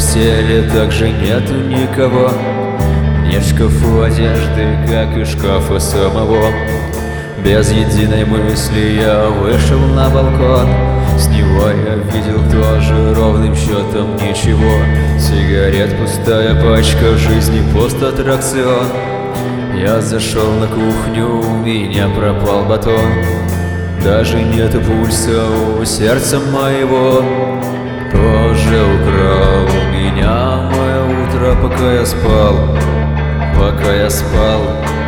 постели также нету никого. Нет в шкафу одежды, как и шкафа самого. Без единой мысли я вышел на балкон. С него я видел тоже ровным счетом ничего. Сигарет пустая пачка, в жизни пост аттракцион. Я зашел на кухню, у меня пропал батон. Даже нету пульса у сердца моего. Тоже украл у меня мое утро, пока я спал. Пока я спал.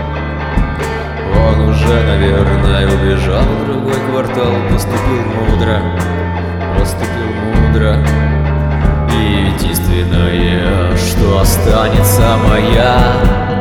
Он уже, наверное, убежал в другой квартал. Поступил мудро. И единственное, что останется моя.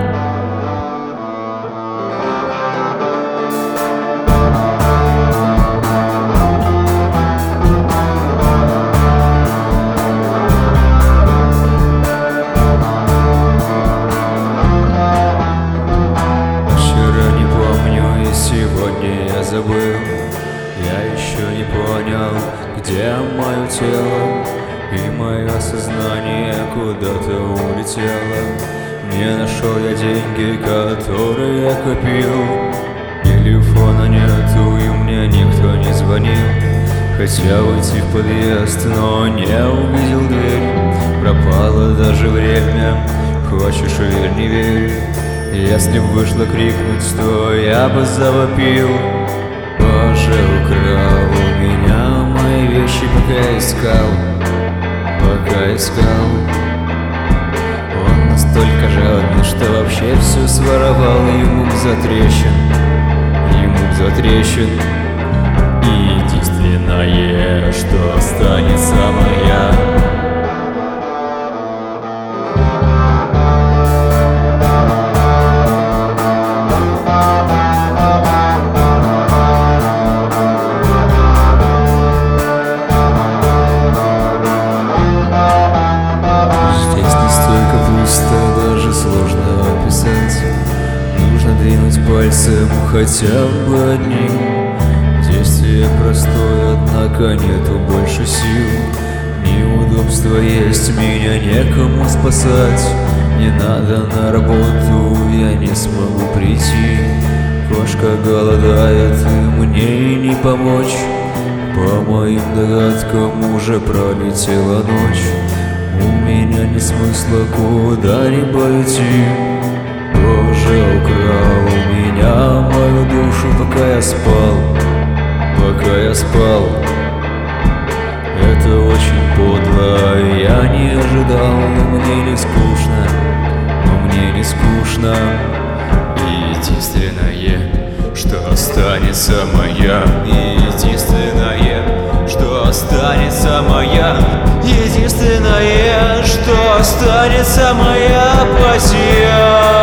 Сегодня я забыл, я еще не понял, где мое тело, и мое сознание куда-то улетело. Не нашел я деньги, которые я копил. Телефона нету, и мне никто не звонил. Хотел уйти в подъезд, но не увидел дверь. Пропало даже время, хочешь верь, не верь. Если б вышло крикнуть, то я бы завопил. Боже, украл у меня мои вещи, пока искал. Он настолько жадный, что вообще все своровал. Ему б затрещин. И единственное, что останется моя. Даже сложно описать. Нужно двинуть пальцем хотя бы одним. Действие простое, однако нету больше сил. Неудобство есть, меня некому спасать. Не надо на работу, я не смогу прийти. Кошка голодает, и мне ей не помочь. По моим догадкам уже пролетела ночь. У меня нет смысла куда-либо идти. Боже, украл у меня мою душу, пока я спал. Это очень подло, я не ожидал, но мне не скучно. И единственное, что останется моя. Единственное, что останется моя. Единственное, что останется моя потеря.